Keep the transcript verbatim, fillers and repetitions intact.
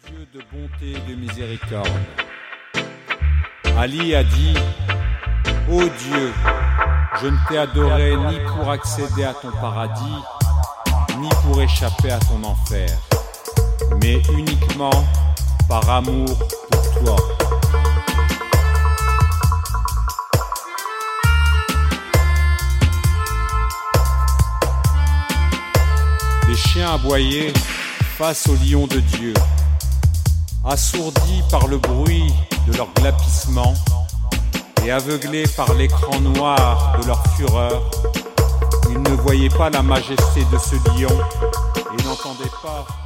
Dieu de bonté et de miséricorde. Ali a dit: Ô Dieu, je ne t'ai adoré ni pour accéder à ton paradis, ni pour échapper à ton enfer, mais uniquement par amour pour toi. Les chiens aboyaient face au lion de Dieu, assourdis par le bruit de leur glapissement et aveuglés par l'écran noir de leur fureur, ils ne voyaient pas la majesté de ce lion et n'entendaient pas